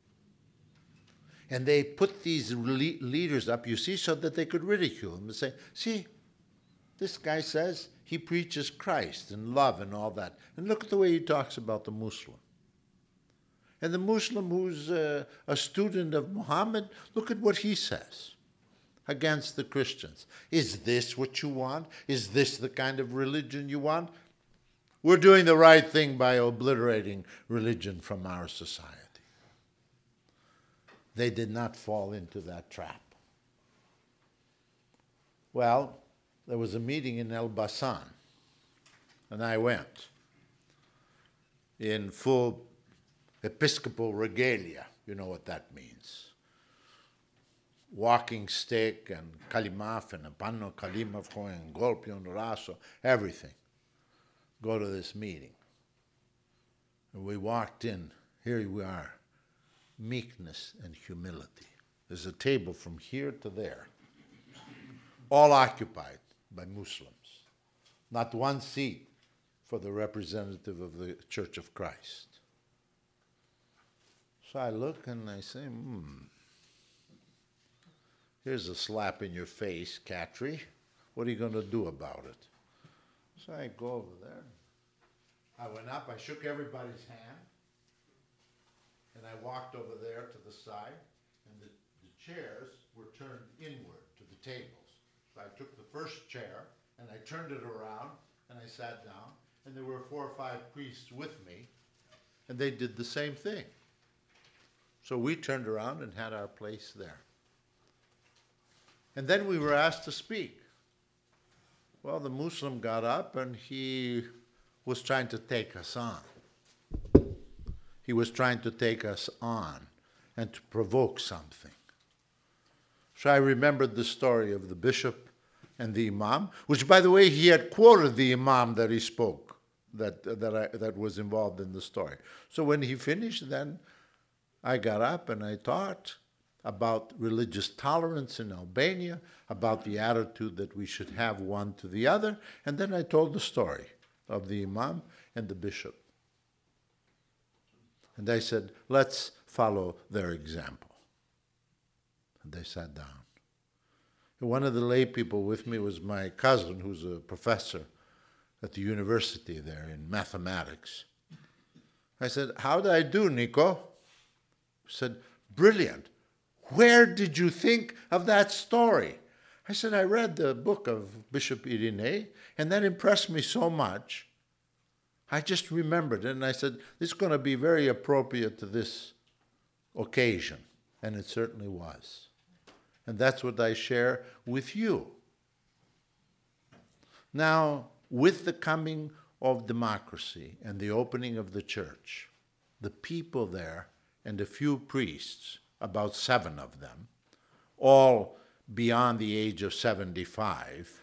And they put these leaders up, you see, so that they could ridicule them and say, see, this guy says he preaches Christ and love and all that. And look at the way he talks about the Muslim. And the Muslim who's a student of Muhammad, look at what he says against the Christians. Is this what you want? Is this the kind of religion you want? We're doing the right thing by obliterating religion from our society. They did not fall into that trap. Well, there was a meeting in Elbasan, and I went in full Episcopal regalia. You know what that means. Walking stick and kalimaf and a panno kalimaf and golpion raso, everything. Go to this meeting. And we walked in. Here we are. Meekness and humility. There's a table from here to there, all occupied by Muslims. Not one seat for the representative of the Church of Christ. So I look and I say, here's a slap in your face, Katri. What are you going to do about it? So I go over there. I went up, I shook everybody's hand, and I walked over there to the side, and the chairs were turned inward to the tables. So I took the first chair, and I turned it around, and I sat down, and there were 4 or 5 priests with me, and they did the same thing. So we turned around and had our place there. And then we were asked to speak. Well, the Muslim got up, and he was trying to take us on. He was trying to take us on and to provoke something. So I remembered the story of the bishop and the imam, which, by the way, he had quoted the imam that he spoke, that was involved in the story. So when he finished, then I got up and I taught about religious tolerance in Albania, about the attitude that we should have one to the other, and then I told the story of the imam and the bishop. And I said, let's follow their example. And they sat down. And one of the lay people with me was my cousin, who's a professor at the university there in mathematics. I said, how did I do, Nico? He said, brilliant. Where did you think of that story? I said, I read the book of Bishop Irinei, and that impressed me so much. I just remembered it, and I said, this is going to be very appropriate to this occasion. And it certainly was. And that's what I share with you. Now, with the coming of democracy and the opening of the church, the people there and a few priests, about 7 of them, all beyond the age of 75,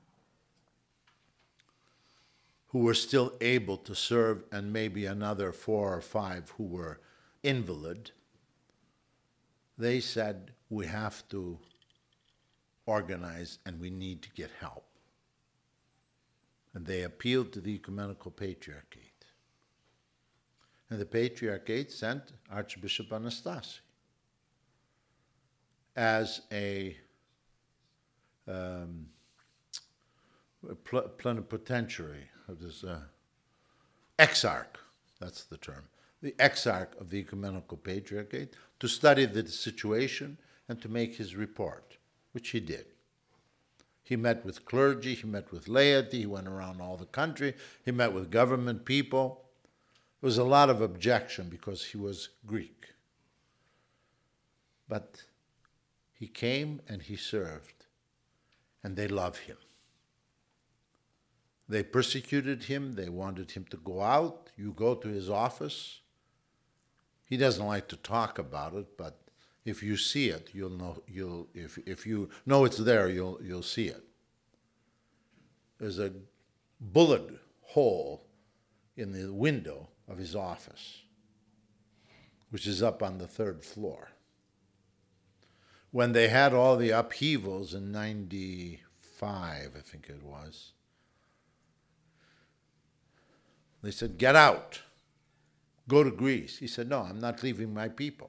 who were still able to serve, and maybe another 4 or 5 who were invalid, they said, we have to organize and we need to get help. And they appealed to the Ecumenical Patriarchate. And the Patriarchate sent Archbishop Anastasi as a plenipotentiary of this exarch, that's the term, the exarch of the Ecumenical Patriarchate, to study the situation and to make his report, which he did. He met with clergy, he met with laity, he went around all the country, he met with government people. There was a lot of objection because he was Greek. But he came and he served, and they love him. They persecuted him, they wanted him to go out. You go to his office. He doesn't like to talk about it, but if you see it, you'll know. If you know it's there, you'll see it. There's a bullet hole in the window of his office, which is up on the 3rd floor. When they had all the upheavals in 95, I think it was, they said, get out, go to Greece. He said, no, I'm not leaving my people.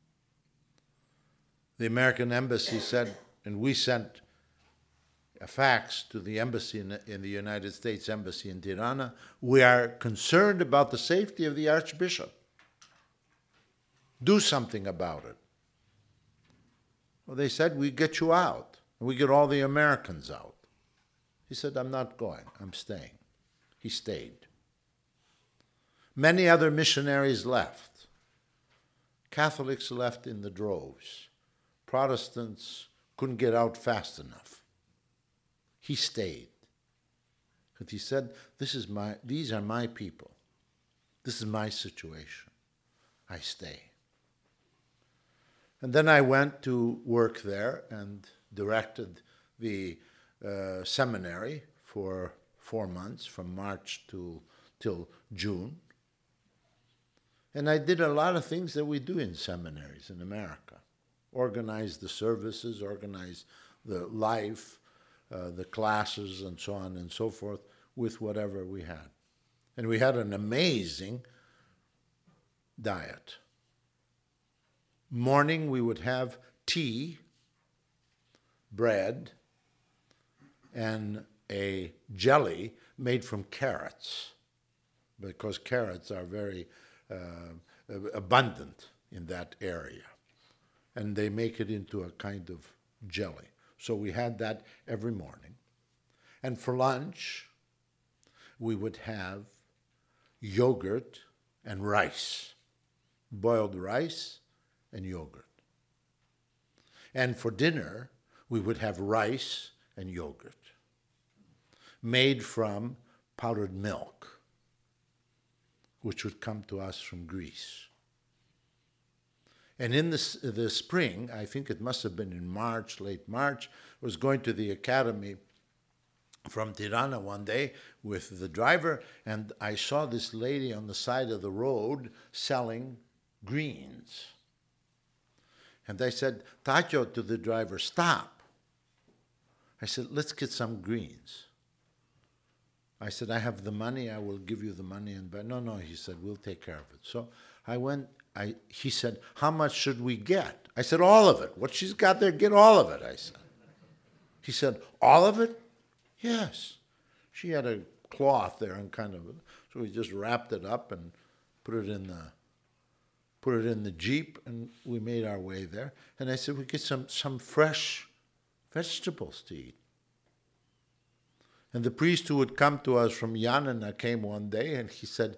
The American embassy said, and we sent a fax to the embassy in the United States Embassy in Tirana, we are concerned about the safety of the Archbishop. Do something about it. Well, they said, we get you out, and we get all the Americans out. He said, I'm not going, I'm staying. He stayed. Many other missionaries left. Catholics left in the droves. Protestants couldn't get out fast enough. He stayed. But he said, these are my people. This is my situation. I stay. And then I went to work there and directed the seminary for 4 months, from March till June. And I did a lot of things that we do in seminaries in America. Organize the services, organize the life, the classes, and so on and so forth, with whatever we had. And we had an amazing diet. Morning we would have tea, bread, and a jelly made from carrots, because carrots are very abundant in that area. And they make it into a kind of jelly. So we had that every morning. And for lunch, we would have yogurt and rice, boiled rice and yogurt. And for dinner, we would have rice and yogurt, made from powdered milk, which would come to us from Greece. And in the spring, I think it must have been in March, late March, I was going to the academy from Tirana one day with the driver, and I saw this lady on the side of the road selling greens. And I said, Tacho, to the driver, stop. I said, let's get some greens. I said, I have the money, I will give you the money. No, he said, we'll take care of it. So I went, he said, how much should we get? I said, all of it. What she's got there, get all of it, I said. He said, all of it? Yes. She had a cloth there and so we just wrapped it up and put it in the Jeep, and we made our way there. And I said, we get some fresh vegetables to eat. And the priest who would come to us from Yanina came one day, and he said,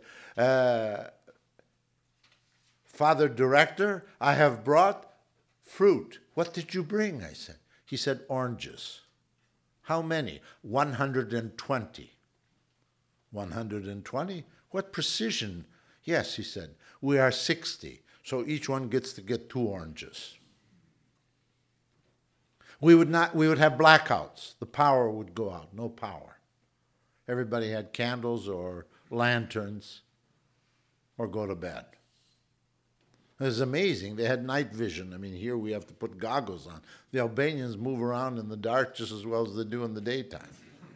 Father Director, I have brought fruit. What did you bring? I said. He said, oranges. How many? 120. 120? What precision? Yes, he said. We are 60, so each one gets to get 2 oranges. We would have blackouts. The power would go out, no power. Everybody had candles or lanterns or go to bed. It was amazing. They had night vision. I mean, here we have to put goggles on. The Albanians move around in the dark just as well as they do in the daytime.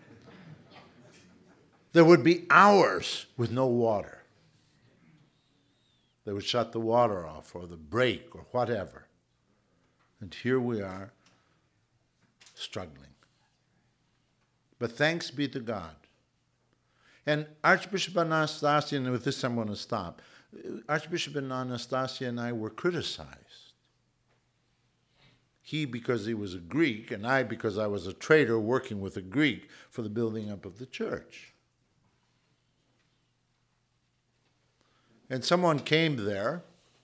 There would be hours with no water. They would shut the water off or the break or whatever. And here we are struggling. But thanks be to God. And Archbishop Anastasia, and with this I'm going to stop, Archbishop Anastasia and I were criticized. He because he was a Greek, and I because I was a traitor working with a Greek for the building up of the church. And someone came there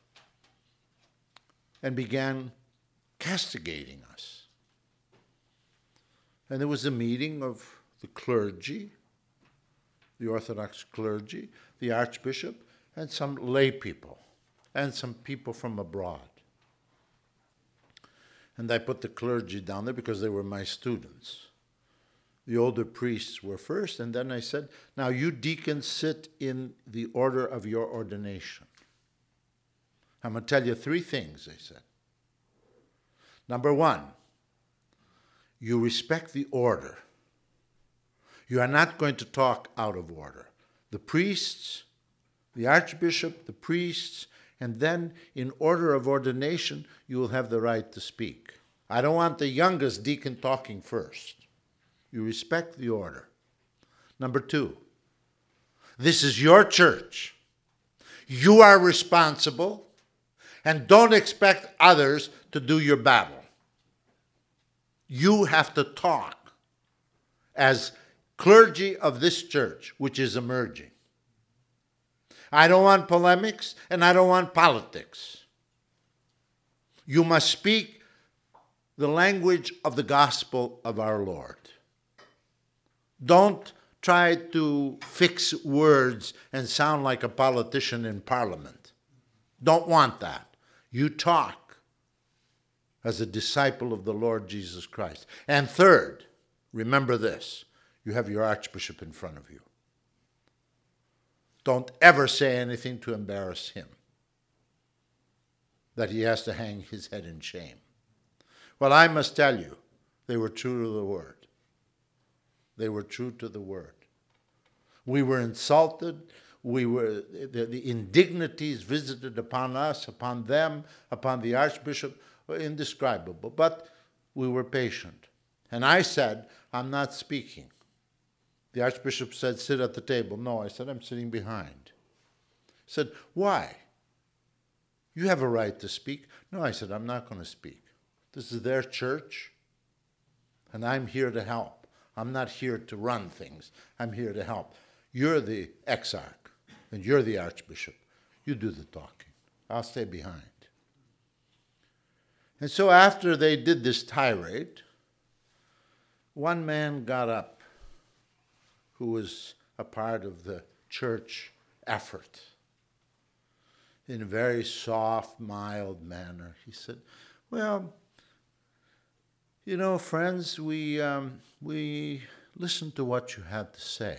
and began castigating us. And there was a meeting of the clergy, the Orthodox clergy, the Archbishop, and some lay people, and some people from abroad. And I put the clergy down there because they were my students. The older priests were first, and then I said, now you deacons sit in the order of your ordination. I'm going to tell you 3 things, I said. Number 1, you respect the order. You are not going to talk out of order. The priests, the archbishop, the priests, and then in order of ordination, you will have the right to speak. I don't want the youngest deacon talking first. You respect the order. Number 2, this is your church. You are responsible, and don't expect others to do your battle. You have to talk as clergy of this church, which is emerging. I don't want polemics, and I don't want politics. You must speak the language of the gospel of our Lord. Don't try to fix words and sound like a politician in Parliament. Don't want that. You talk as a disciple of the Lord Jesus Christ. And third, remember this, you have your Archbishop in front of you. Don't ever say anything to embarrass him, that he has to hang his head in shame. Well, I must tell you, they were true to the word. They were true to the word. We were insulted. The indignities visited upon us, upon them, upon the Archbishop, were indescribable. But we were patient. And I said, I'm not speaking. The Archbishop said, sit at the table. No, I said, I'm sitting behind. He said, why? You have a right to speak. No, I said, I'm not going to speak. This is their church, and I'm here to help. I'm not here to run things. I'm here to help. You're the exarch, and you're the Archbishop. You do the talking. I'll stay behind. And so after they did this tirade, one man got up who was a part of the church effort. In a very soft, mild manner, he said, well, you know, friends, we listened to what you had to say.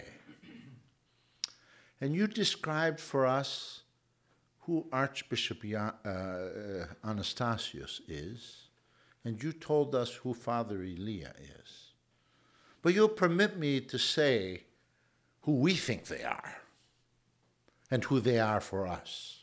And you described for us who Archbishop Anastasius is, and you told us who Father Elia is. But you'll permit me to say who we think they are and who they are for us.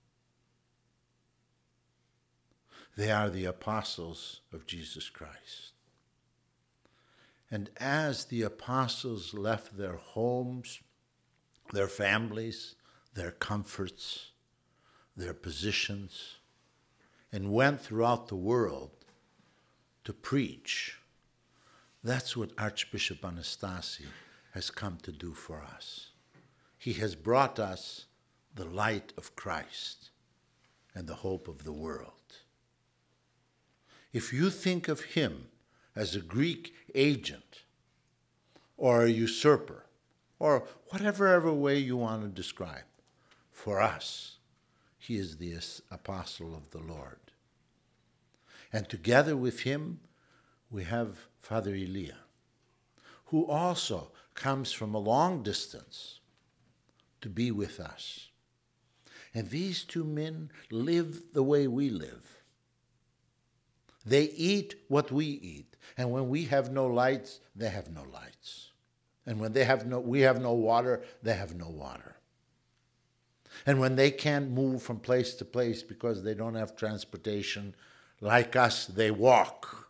They are the apostles of Jesus Christ. And as the apostles left their homes, their families, their comforts, their positions, and went throughout the world to preach, that's what Archbishop Anastasi has come to do for us. He has brought us the light of Christ and the hope of the world. If you think of him as a Greek agent or a usurper or whatever way you want to describe, for us, he is the apostle of the Lord. And together with him, we have Father Elia, who also comes from a long distance to be with us. And these two men live the way we live. They eat what we eat. And when we have no lights, they have no lights. And when we have no water, they have no water. And when they can't move from place to place because they don't have transportation, like us, they walk.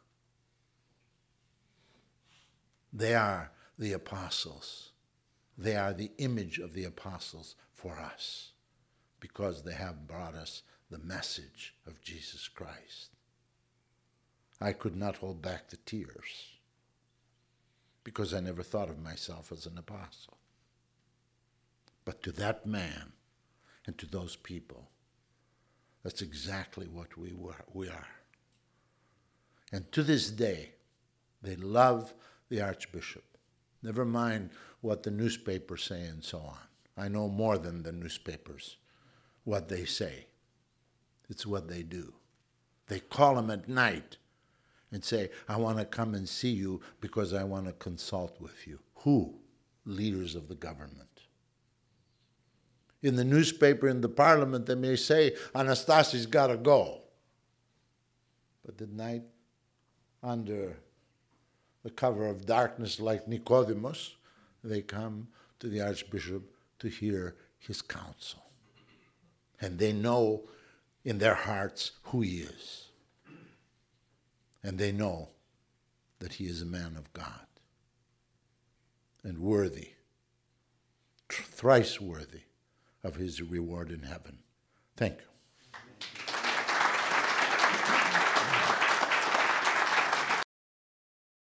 They are the apostles. They are the image of the apostles for us because they have brought us the message of Jesus Christ. I could not hold back the tears because I never thought of myself as an apostle. But to that man and to those people, that's exactly what we are. And to this day, they love the Archbishop. Never mind what the newspapers say and so on. I know more than the newspapers, what they say. It's what they do. They call him at night and say, I want to come and see you because I want to consult with you. Who? Leaders of the government. In the newspaper, in the parliament, they may say, Anastasi's got to go. But at night, under the cover of darkness like Nicodemus, they come to the Archbishop to hear his counsel. And they know in their hearts who he is. And they know that he is a man of God and worthy, thrice worthy of his reward in heaven. Thank you.